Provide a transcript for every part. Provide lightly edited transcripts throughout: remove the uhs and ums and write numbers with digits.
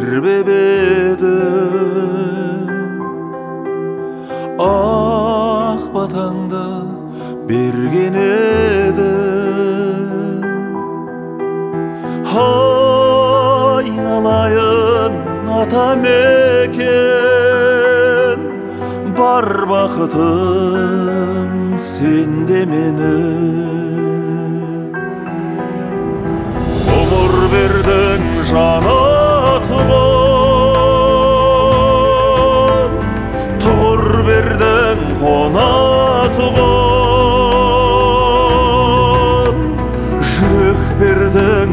тербеп еді ақ батаңды берген еді айналайын атамекен бар бақытым сенде менің ғұмыр бердің жанатұғын тұғыр бердің қонатұғын жүрек бердің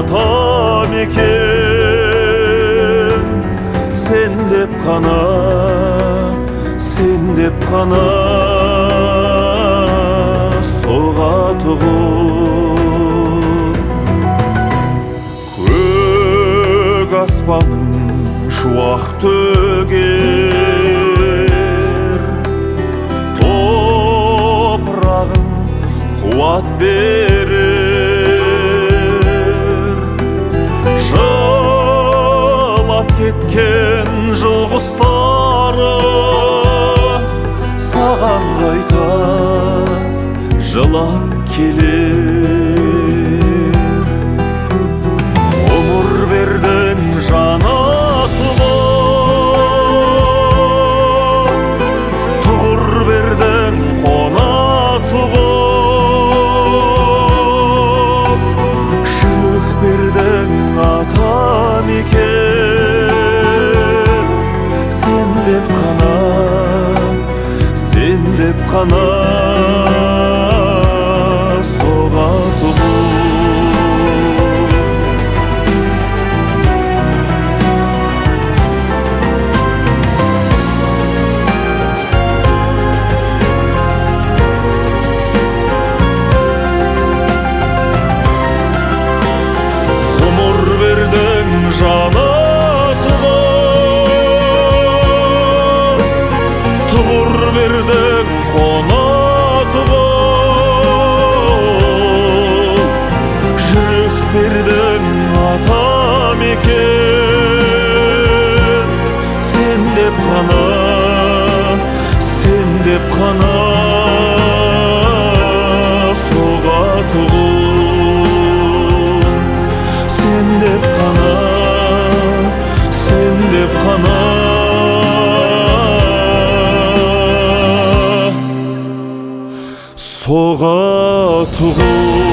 атамекен сен деп қана соғатұғын көк аспаның шуақ төгер топырағың қуат берер жылап кеткен жыл құстары саған қайта жылап келер ғұмыр бердің жанатұғын тұғыр бердің қонатұғын жүрек бердің атамекен сен деп қана соғатұғын ғұмыр бердің жанатұғын тұғыр бердің қонатұғын жүрек бердің атамекен сен деп қана соғатұғын сен деп қана соғатұғын